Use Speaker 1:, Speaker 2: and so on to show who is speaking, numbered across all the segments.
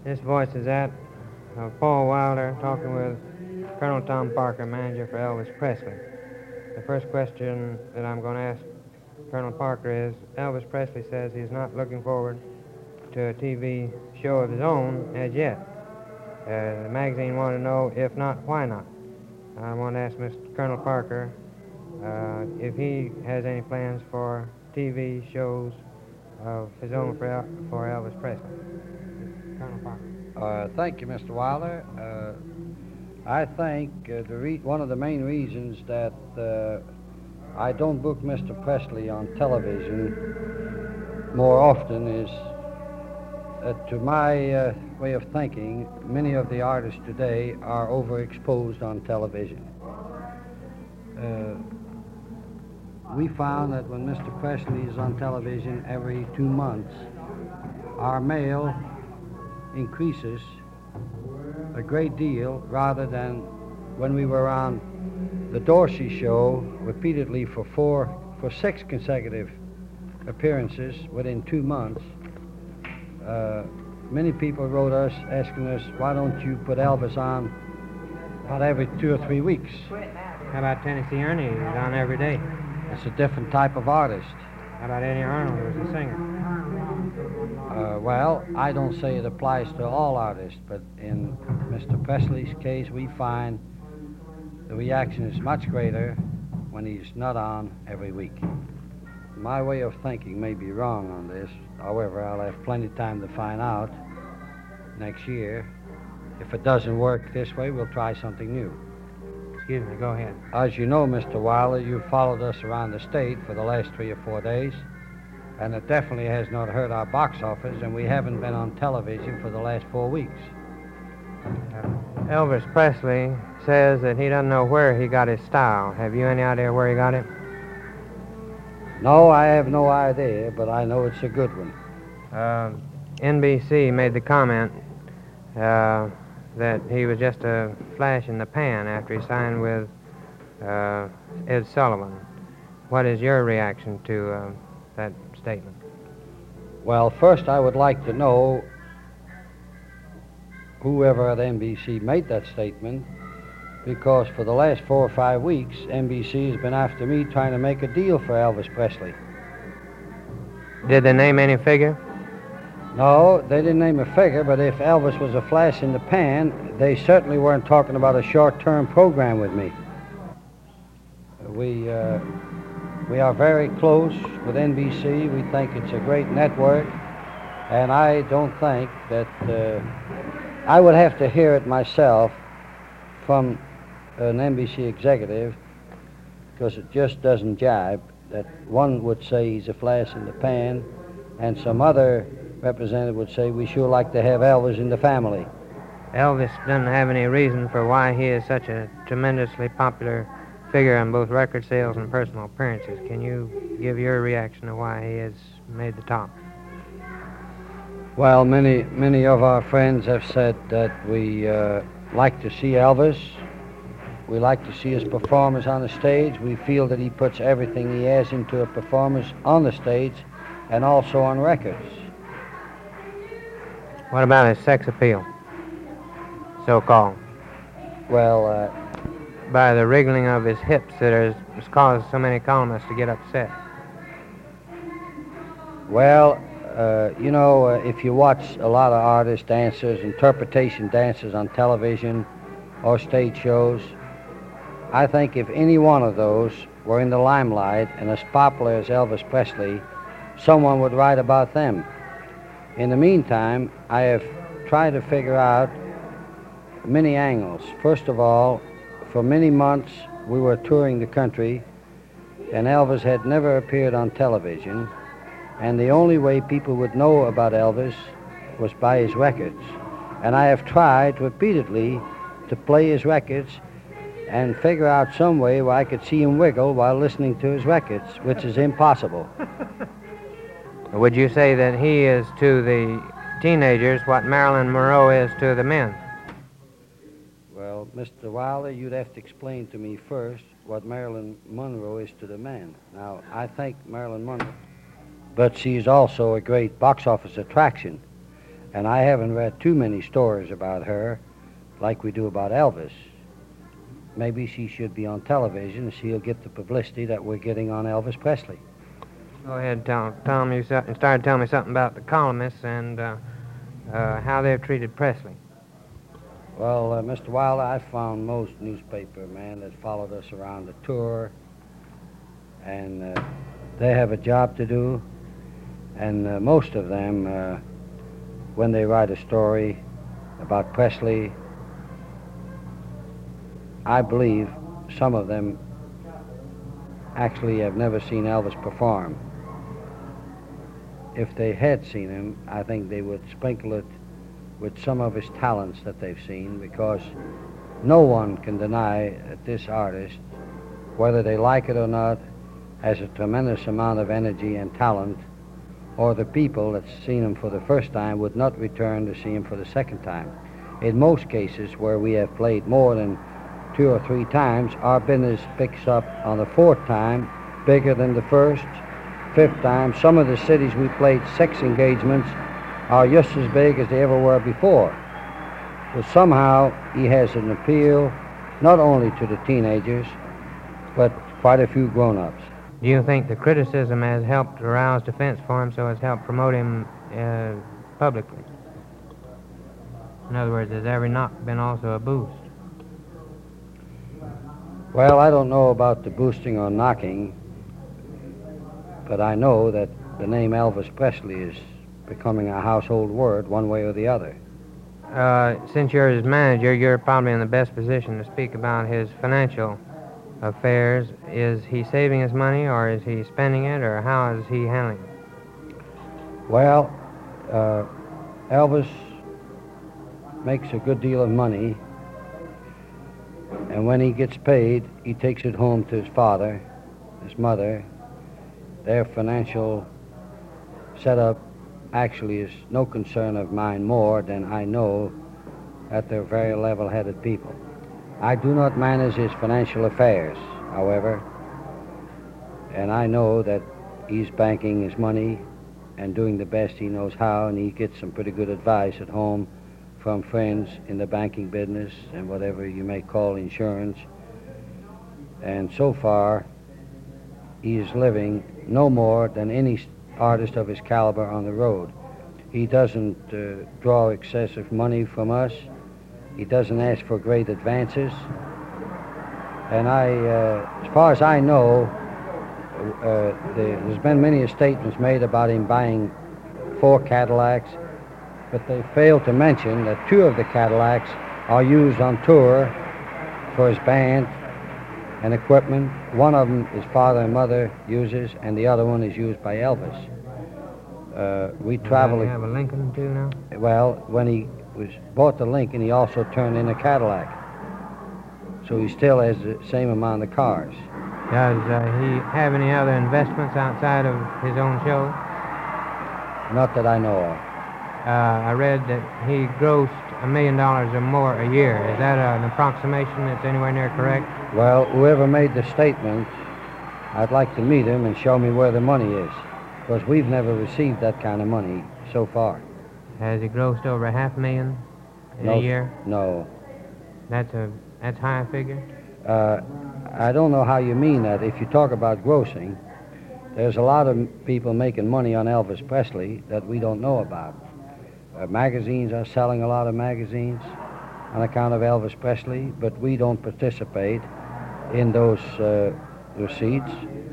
Speaker 1: This voice is that of Paul Wilder talking with Colonel Tom Parker, manager for Elvis Presley. The first question that I'm going to ask Colonel Parker is, Elvis Presley says he's not looking forward to a TV show of his own as yet. The magazine wanted to know, if not, why not? I want to ask Mr. Colonel Parker if he has any plans for TV shows of his own for Elvis Presley. Colonel Parker.
Speaker 2: Thank you, Mr. Wilder. I think one of the main reasons that I don't book Mr. Presley on television more often is to my way of thinking, many of the artists today are overexposed on television. We found that when Mr. Presley is on television every 2 months, our mail increases a great deal rather than when we were on the Dorsey show repeatedly for 6 consecutive appearances within 2 months. Many people wrote us asking us, why don't you put Elvis on about every 2 or 3 weeks?
Speaker 1: How about Tennessee Ernie? He's on every day.
Speaker 2: It's a different type of artist.
Speaker 1: How about Eddie Arnold, who was a singer?
Speaker 2: Well, I don't say it applies to all artists, but in Mr. Presley's case, we find the reaction is much greater when he's not on every week. My way of thinking may be wrong on this. However, I'll have plenty of time to find out next year. If it doesn't work this way, we'll try something new.
Speaker 1: Excuse me, go ahead.
Speaker 2: As you know, Mr. Wilder, you've followed us around the state for the last 3 or 4 days, and it definitely has not hurt our box office, and we haven't been on television for the last 4 weeks.
Speaker 1: Elvis Presley says that he doesn't know where he got his style. Have you any idea where he got it?
Speaker 2: No, I have no idea, but I know it's a good one.
Speaker 1: NBC made the comment that he was just a flash in the pan after he signed with Ed Sullivan. What is your reaction to that statement?
Speaker 2: Well, first I would like to know whoever at NBC made that statement, because for the last 4 or 5 weeks, NBC has been after me trying to make a deal for Elvis Presley.
Speaker 1: Did they name any figure?
Speaker 2: No, they didn't name a figure, but if Elvis was a flash in the pan, they certainly weren't talking about a short-term program with me. We are very close with NBC. We think it's a great network, and I don't think that I would have to hear it myself from an NBC executive, because it just doesn't jibe, that one would say he's a flash in the pan, and some other representative would say we sure like to have Elvis in the family.
Speaker 1: Elvis doesn't have any reason for why he is such a tremendously popular figure on both record sales and personal appearances. Can you give your reaction to why he has made the top?
Speaker 2: Well, many of our friends have said that we like to see Elvis. We like to see his performance on the stage. We feel that he puts everything he has into a performance on the stage and also on records.
Speaker 1: What about his sex appeal, so-called?
Speaker 2: Well,
Speaker 1: by the wriggling of his hips that has caused so many columnists to get upset.
Speaker 2: Well, you know, if you watch a lot of artist dancers, interpretation dancers on television or stage shows, I think if any one of those were in the limelight and as popular as Elvis Presley, someone would write about them. In the meantime, I have tried to figure out many angles. First of all, for many months we were touring the country, and Elvis had never appeared on television, and the only way people would know about Elvis was by his records. And I have tried repeatedly to play his records and figure out some way where I could see him wiggle while listening to his records, which is impossible.
Speaker 1: Would you say that he is to the teenagers what Marilyn Monroe is to the men?
Speaker 2: Well, Mr. Wilder, you'd have to explain to me first what Marilyn Monroe is to the men. Now, I think Marilyn Monroe, but she's also a great box office attraction. And I haven't read too many stories about her like we do about Elvis. Maybe she should be on television, so she'll get the publicity that we're getting on Elvis Presley.
Speaker 1: Go ahead, Tom. You started telling me something about the columnists and how they've treated Presley.
Speaker 2: Well, Mr. Wilder, I found most newspaper men that followed us around the tour, and they have a job to do, and most of them, when they write a story about Presley, I believe some of them actually have never seen Elvis perform. If they had seen him, I think they would sprinkle it with some of his talents that they've seen, because no one can deny that this artist, whether they like it or not, has a tremendous amount of energy and talent, or the people that's seen him for the first time would not return to see him for the second time. In most cases where we have played more than 2 or 3 times, our business picks up on the 4th time, bigger than the 1st, 5th time. Some of the cities we played 6 engagements are just as big as they ever were before. But somehow he has an appeal not only to the teenagers, but quite a few grown-ups.
Speaker 1: Do you think the criticism has helped arouse defense for him, so has helped promote him publicly? In other words, has every knock been also a boost?
Speaker 2: Well, I don't know about the boosting or knocking, but I know that the name Elvis Presley is becoming a household word one way or the other.
Speaker 1: Since you're his manager, you're probably in the best position to speak about his financial affairs. Is he saving his money, or is he spending it, or how is he handling it?
Speaker 2: Well, Elvis makes a good deal of money, and when he gets paid, he takes it home to his father, his mother. Their financial setup actually is no concern of mine more than I know that they're very level-headed people. I do not manage his financial affairs, however, and I know that he's banking his money and doing the best he knows how, and he gets some pretty good advice at home from friends in the banking business and whatever you may call insurance. And so far, he is living no more than any artist of his caliber on the road. He doesn't draw excessive money from us. He doesn't ask for great advances. And as far as I know, there's been many statements made about him buying 4 Cadillacs, but they fail to mention that 2 of the Cadillacs are used on tour for his band and equipment. One of them his father and mother uses, and the other one is used by Elvis. We travel.
Speaker 1: You have a Lincoln too now?
Speaker 2: Well, when he bought the Lincoln, he also turned in a Cadillac, so he still has the same amount of cars.
Speaker 1: Does he have any other investments outside of his own show?
Speaker 2: Not that I know of.
Speaker 1: I read that he grossed $1 million or more a year. Is that an approximation that's anywhere near correct?
Speaker 2: Well, whoever made the statement, I'd like to meet him and show me where the money is, because we've never received that kind of money so far.
Speaker 1: Has he grossed over $500,000 in a year?
Speaker 2: No.
Speaker 1: That's high a figure?
Speaker 2: I don't know how you mean that. If you talk about grossing, there's a lot of people making money on Elvis Presley that we don't know about. Magazines are selling a lot of magazines on account of Elvis Presley, but we don't participate in those receipts.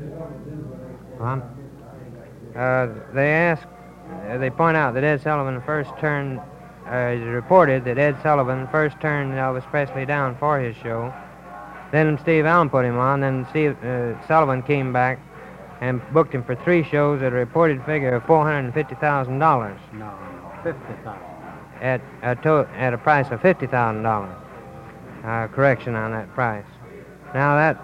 Speaker 1: They point out that Ed Sullivan reported that Ed Sullivan first turned Elvis Presley down for his show. Then Steve Allen put him on. Then Sullivan came back and booked him for 3 shows at a reported figure of $450,000.
Speaker 2: No, $50,000.
Speaker 1: At a price of $50,000. Correction on that price. Now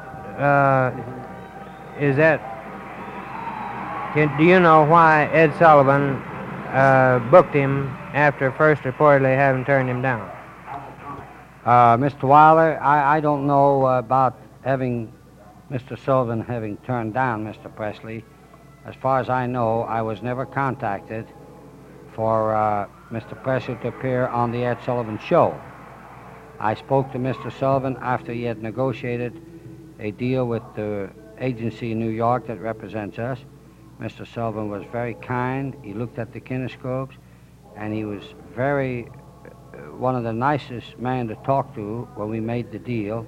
Speaker 1: do you know why Ed Sullivan booked him after first reportedly having turned him down?
Speaker 2: Mr. Wilder, I don't know about Mr. Sullivan having turned down Mr. Presley. As far as I know, I was never contacted for Mr. Presley to appear on the Ed Sullivan Show. I spoke to Mr. Sullivan after he had negotiated a deal with the agency in New York that represents us. Mr. Sullivan was very kind. He looked at the kinescopes, and he was very one of the nicest men to talk to when we made the deal.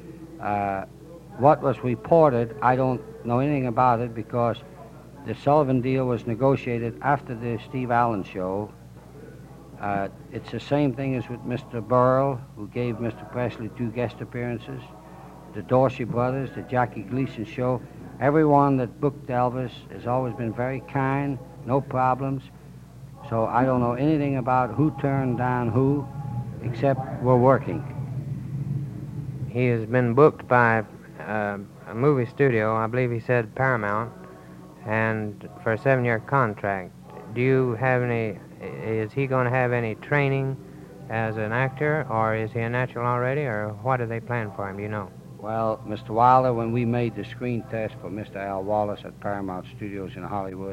Speaker 2: What was reported, I don't know anything about it because the Sullivan deal was negotiated after the Steve Allen show. It's the same thing as with Mr. Burrell, who gave Mr. Presley 2 guest appearances, the Dorsey brothers, the Jackie Gleason show. Everyone that booked Elvis has always been very kind, no problems. So I don't know anything about who turned down who, except we're working.
Speaker 1: He has been booked by a movie studio, I believe he said Paramount, and for a 7-year contract. Do you have any, is he going to have any training as an actor, or is he a natural already, or what do they plan for him, do you know?
Speaker 2: Well, Mr. Wilder, when we made the screen test for Mr. Al Wallace at Paramount Studios in Hollywood,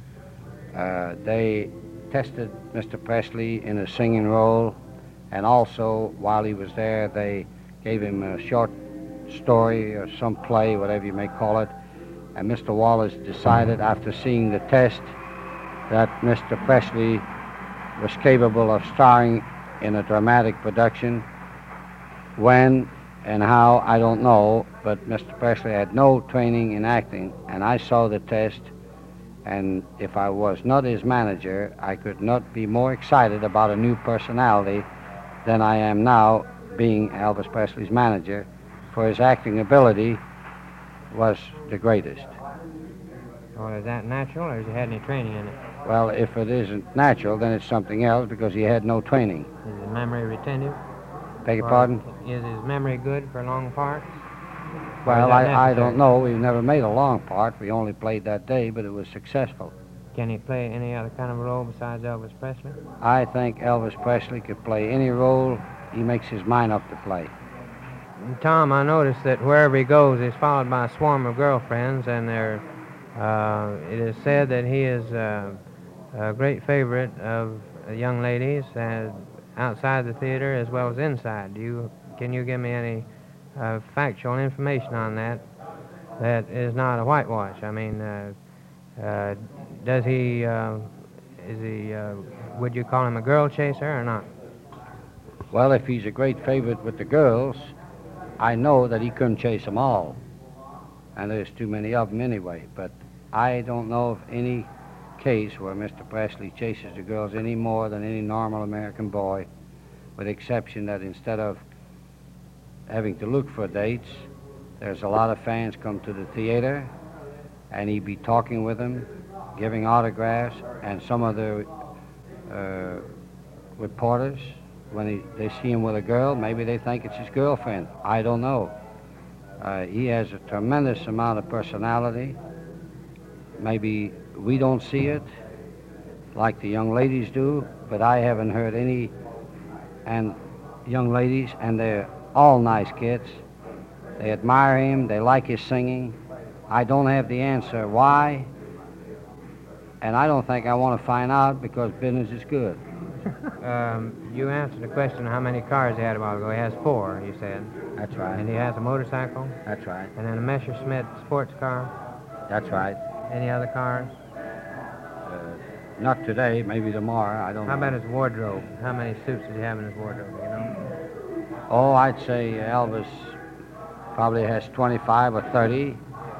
Speaker 2: they tested Mr. Presley in a singing role, and also, while he was there, they gave him a short story or some play, whatever you may call it, and Mr. Wallace decided after seeing the test that Mr. Presley was capable of starring in a dramatic production. When and how, I don't know, but Mr. Presley had no training in acting, and I saw the test, and if I was not his manager, I could not be more excited about a new personality than I am now being Elvis Presley's manager, for his acting ability was the greatest.
Speaker 1: Well, is that natural, or has he had any training in it?
Speaker 2: Well, if it isn't natural, then it's something else because he had no training.
Speaker 1: Is his memory retentive?
Speaker 2: Beg your pardon?
Speaker 1: Is his memory good for long parts?
Speaker 2: Well, I don't know. We've never made a long part. We only played that day, but it was successful.
Speaker 1: Can he play any other kind of role besides Elvis Presley?
Speaker 2: I think Elvis Presley could play any role he makes his mind up to play.
Speaker 1: Tom, I noticed that wherever he goes, he's followed by a swarm of girlfriends, and it is said that he is a great favorite of young ladies outside the theater as well as inside. Can you give me any factual information on that that is not a whitewash? I mean, does he, would you call him a girl chaser or not?
Speaker 2: Well, if he's a great favorite with the girls, I know that he couldn't chase them all. And there's too many of them anyway. But I don't know of any case where Mr. Presley chases the girls any more than any normal American boy, with the exception that instead of having to look for dates, there's a lot of fans come to the theater, and he'd be talking with them, giving autographs, and some of the reporters, when they see him with a girl, maybe they think it's his girlfriend. I don't know. He has a tremendous amount of personality. Maybe we don't see it like the young ladies do, but I haven't heard any young ladies, and they're all nice kids. They admire him, they like his singing. I don't have the answer why, and I don't think I want to find out because business is good.
Speaker 1: You answered the question how many cars he had a while ago. He has 4, you said.
Speaker 2: That's right.
Speaker 1: And he has a motorcycle?
Speaker 2: That's right.
Speaker 1: And then a Messerschmitt sports car?
Speaker 2: That's right.
Speaker 1: Any other cars?
Speaker 2: Not today, maybe tomorrow, I don't know.
Speaker 1: How about his wardrobe? How many suits does he have in his wardrobe, you know?
Speaker 2: Oh, I'd say Elvis probably has 25 or 30.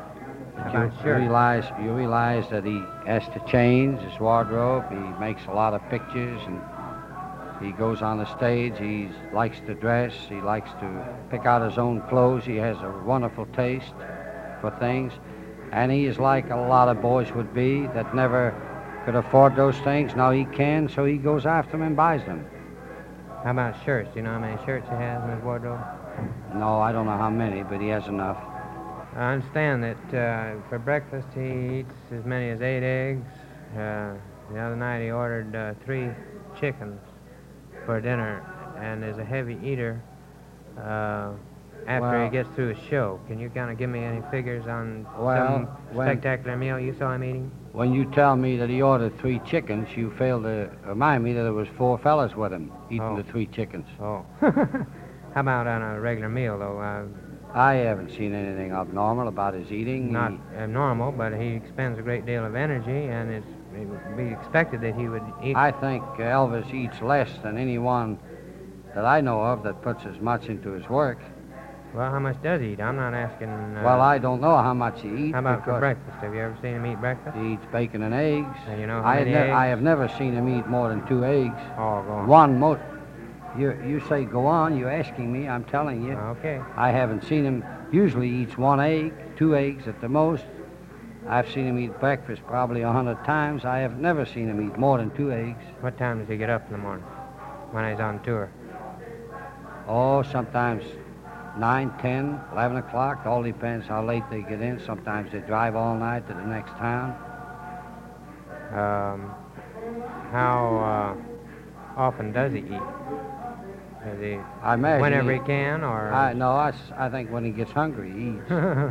Speaker 2: You realize that he has to change his wardrobe. He makes a lot of pictures, and he goes on the stage. He likes to dress. He likes to pick out his own clothes. He has a wonderful taste for things. And he is like a lot of boys would be that never could afford those things. Now he can, so he goes after them and buys them.
Speaker 1: How about shirts? Do you know how many shirts he has in his wardrobe?
Speaker 2: No, I don't know how many, but he has enough.
Speaker 1: I understand that for breakfast he eats as many as 8 eggs. The other night he ordered 3 chickens for dinner, and is a heavy eater after he gets through his show. Can you kind of give me any figures on some spectacular meal you saw him eating?
Speaker 2: when you tell me that he ordered 3 chickens, you fail to remind me that there was 4 fellas with him eating the 3 chickens.
Speaker 1: Oh. How about on a regular meal, though?
Speaker 2: I haven't seen anything abnormal about his eating.
Speaker 1: Not abnormal, but he expends a great deal of energy, and it would be expected that he would eat.
Speaker 2: I think Elvis eats less than anyone that I know of that puts as much into his work.
Speaker 1: Well, how much does he eat? I'm not asking...
Speaker 2: well, I don't know how much he eats.
Speaker 1: How about for breakfast? Have you ever seen him eat breakfast?
Speaker 2: He eats bacon and eggs.
Speaker 1: And you know how many eggs?
Speaker 2: I have never seen him eat more than 2 eggs.
Speaker 1: Oh, go on.
Speaker 2: One most... You say go on, you're asking me, I'm telling you.
Speaker 1: Okay.
Speaker 2: I haven't seen him... Usually he eats 1 egg, 2 eggs at the most. I've seen him eat breakfast probably 100 times. I have never seen him eat more than 2 eggs.
Speaker 1: What time does he get up in the morning when he's on tour?
Speaker 2: Oh, sometimes 9, 10, 11 o'clock. All depends how late they get in. Sometimes they drive all night to the next town.
Speaker 1: How often does he eat? Does he,
Speaker 2: I imagine
Speaker 1: whenever he can, or?
Speaker 2: No, I think when he gets hungry, he eats.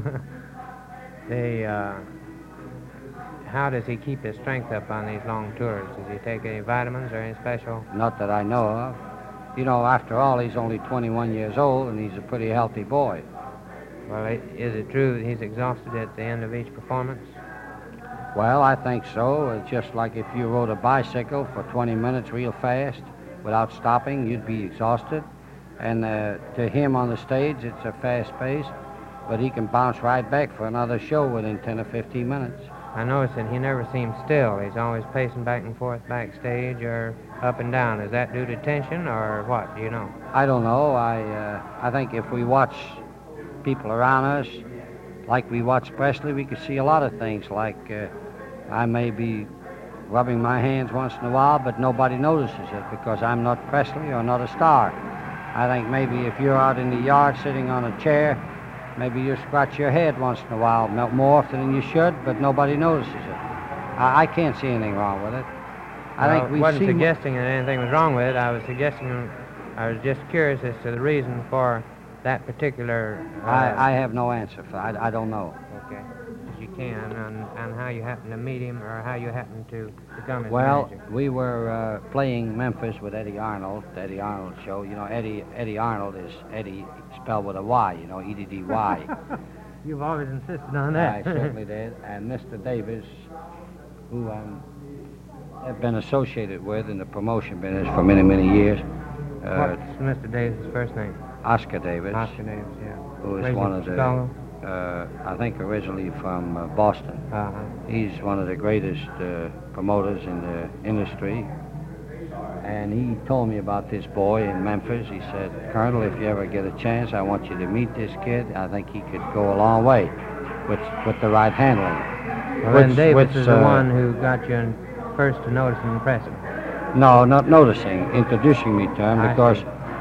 Speaker 1: How does he keep his strength up on these long tours? Does he take any vitamins or any special?
Speaker 2: Not that I know of. You know, after all, he's only 21 years old, and he's a pretty healthy boy.
Speaker 1: Well, is it true that he's exhausted at the end of each performance?
Speaker 2: Well, I think so. It's just like if you rode a bicycle for 20 minutes real fast without stopping, you'd be exhausted. And to him on the stage, it's a fast pace, but he can bounce right back for another show within 10 or 15 minutes.
Speaker 1: I noticed that he never seems still. He's always pacing back and forth backstage or up and down. Is that due to tension or what? Do you know?
Speaker 2: I don't know. I think if we watch people around us, like we watch Presley, we could see a lot of things. Like I may be rubbing my hands once in a while, but nobody notices it because I'm not Presley or not a star. I think maybe if you're out in the yard sitting on a chair, maybe you scratch your head once in a while, more often than you should, but nobody notices it. I can't see anything wrong with it.
Speaker 1: I wasn't suggesting that anything was wrong with it. I was just curious as to the reason for that particular...
Speaker 2: I have no answer for that. I don't know.
Speaker 1: Okay. As you can, on how you happen to meet him or how you happen to become his
Speaker 2: manager.
Speaker 1: Well,
Speaker 2: we were playing Memphis with Eddie Arnold, the Eddie Arnold show. You know, Eddie Arnold is Eddie spelled with a Y, you know, E-D-D-Y.
Speaker 1: You've always insisted on that.
Speaker 2: I certainly did. And Mr. Davis, who I've been associated with in the promotion business for many, many years.
Speaker 1: What's Mr. Davis' first name?
Speaker 2: Oscar Davis.
Speaker 1: Oscar Davis, yeah.
Speaker 2: Who is one of the...
Speaker 1: Chicago?
Speaker 2: I think originally from Boston. He's one of the greatest promoters in the industry. And he told me about this boy in Memphis. He said, Colonel, if you ever get a chance, I want you to meet this kid. I think he could go a long way with the right handling.
Speaker 1: Well, then Davis is the one who got you first to notice and impress him.
Speaker 2: No, not noticing, introducing me to him because...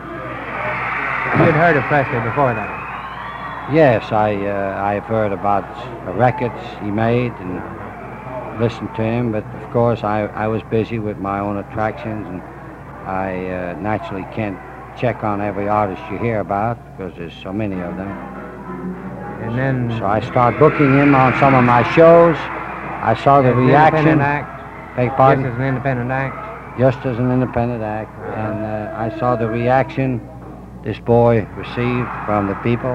Speaker 1: You had heard of Presley before that?
Speaker 2: Yes, I've heard about the records he made and listened to him, but of course I was busy with my own attractions, and I naturally can't check on every artist you hear about because there's so many of them.
Speaker 1: And then...
Speaker 2: So I started booking him on some of my shows. I saw the reaction.
Speaker 1: Independent act?
Speaker 2: Beg pardon?
Speaker 1: Just as an independent act?
Speaker 2: Just as an independent act. And I saw the reaction this boy received from the people.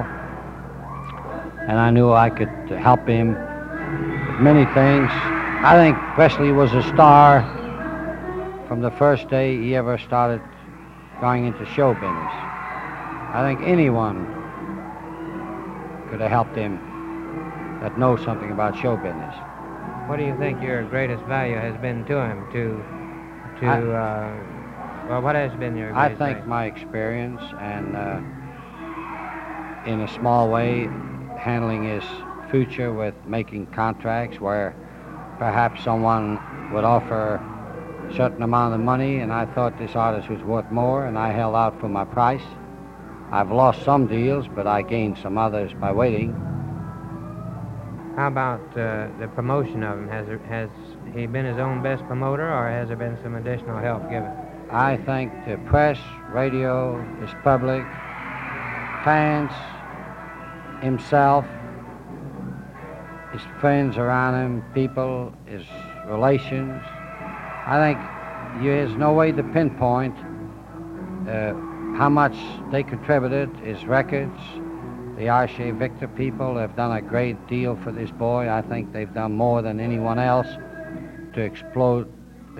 Speaker 2: And I knew I could help him with many things. I think Presley was a star from the first day he ever started going into show business. I think anyone could have helped him that knows something about show business.
Speaker 1: What do you think your greatest value has been to him? Well, what has been your greatest
Speaker 2: value? I think my experience and in a small way handling his future with making contracts where perhaps someone would offer a certain amount of money and I thought this artist was worth more and I held out for my price. I've lost some deals, but I gained some others by waiting.
Speaker 1: How about the promotion of him? Has he been his own best promoter or has there been some additional help given?
Speaker 2: I think the press, radio, his public, fans, himself, his friends around him, people, his relations. I think there's no way to pinpoint how much they contributed, his records. The Archie Victor people have done a great deal for this boy. I think they've done more than anyone else to exploit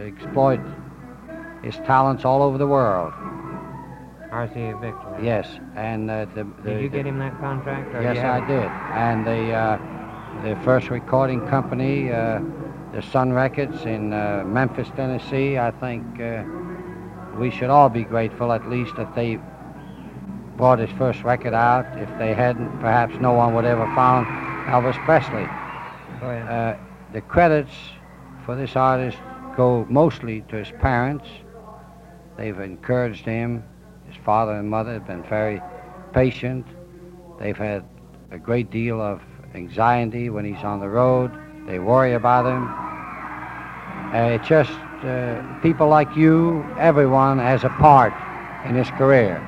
Speaker 2: his talents all over the world.
Speaker 1: R.C. Victor.
Speaker 2: Yes, and
Speaker 1: did you get him that contract? Or
Speaker 2: yes, I did. And the first recording company, the Sun Records in Memphis, Tennessee, I think we should all be grateful, at least, that they brought his first record out. If they hadn't, perhaps no one would ever found Elvis Presley.
Speaker 1: Go ahead.
Speaker 2: The credits for this artist go mostly to his parents. They've encouraged him. His father and mother have been very patient. They've had a great deal of anxiety when he's on the road. They worry about him. It's just people like you, everyone has a part in his career.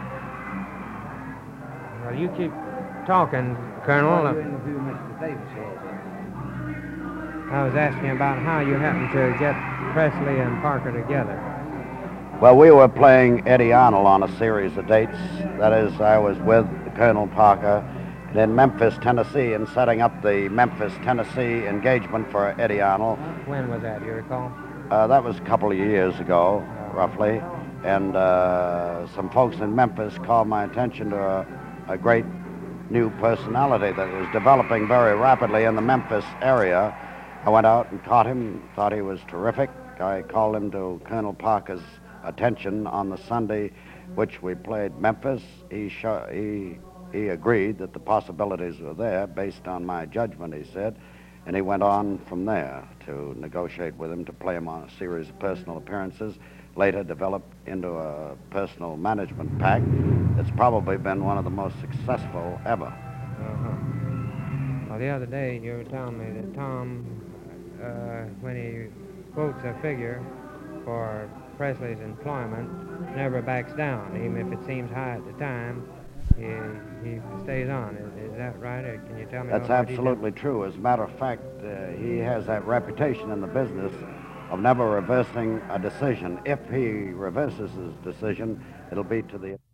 Speaker 1: Well, you keep talking, Colonel. I was asking about how you happened to get Presley and Parker together.
Speaker 3: Well, we were playing Eddie Arnold on a series of dates. That is, I was with Colonel Parker in Memphis, Tennessee, and setting up the Memphis, Tennessee engagement for Eddie Arnold.
Speaker 1: When was that, do you recall?
Speaker 3: That was a couple of years ago, roughly. And some folks in Memphis called my attention to a great new personality that was developing very rapidly in the Memphis area. I went out and caught him, thought he was terrific. I called him to Colonel Parker's attention on the Sunday which we played Memphis. He agreed that the possibilities were there based on my judgment, he said, and he went on from there to negotiate with him to play him on a series of personal appearances, later developed into a personal management pack that's probably been one of the most successful ever.
Speaker 1: Well, the other day you were telling me that Tom, when he quotes a figure for Presley's employment, never backs down, even if it seems high at the time. He stays on. Is that right, or can you tell me?
Speaker 3: That's absolutely true. As a matter of fact, he has that reputation in the business of never reversing a decision. If he reverses his decision, it'll be to the